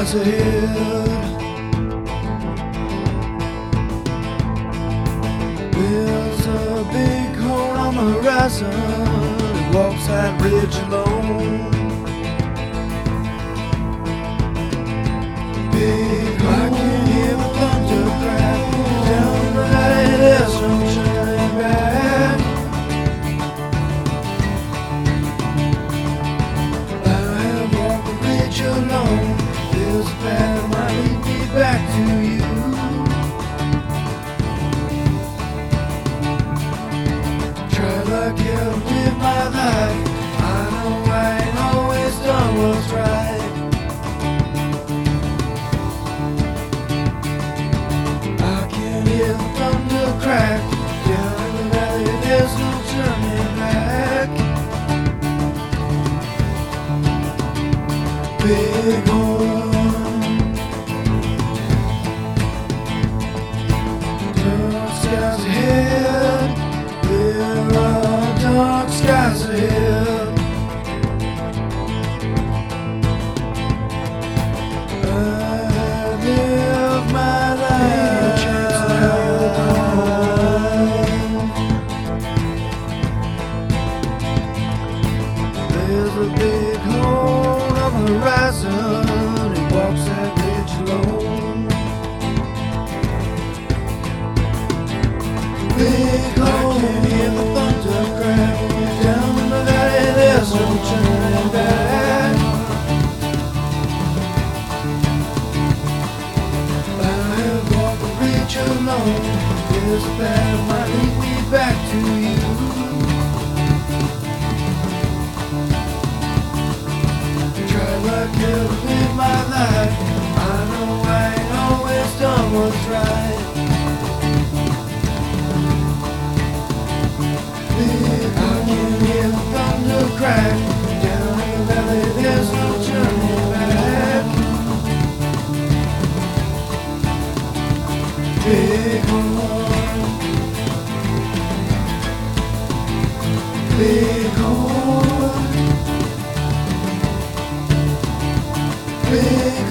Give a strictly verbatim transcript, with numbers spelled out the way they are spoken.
skies ahead. There's a big hole on the horizon. It walks that ridge alone. Big hole. I can hear the thunder crack down the valley. There's no turning back. I have walked the ridge alone. There's a path that might lead me back to you. Like hell to live my life. I know I ain't always done what's right. I can hear the thunder crack down in the valley. There's no turning back. Big horn, dark skies ahead. There are dark skies ahead. I live my life. There's a big hole on the horizon. He walks that ridge alone. Big hole. I can hear the thunder crack down in the valley. There's no turning back. I have walked the ridge alone. There's a path that might lead me back to you. Tried like hell to live my life. I know I ain't always done what's right. I can hear the thunder crack down in the valley. There's no turning back. Big horn, big horn, big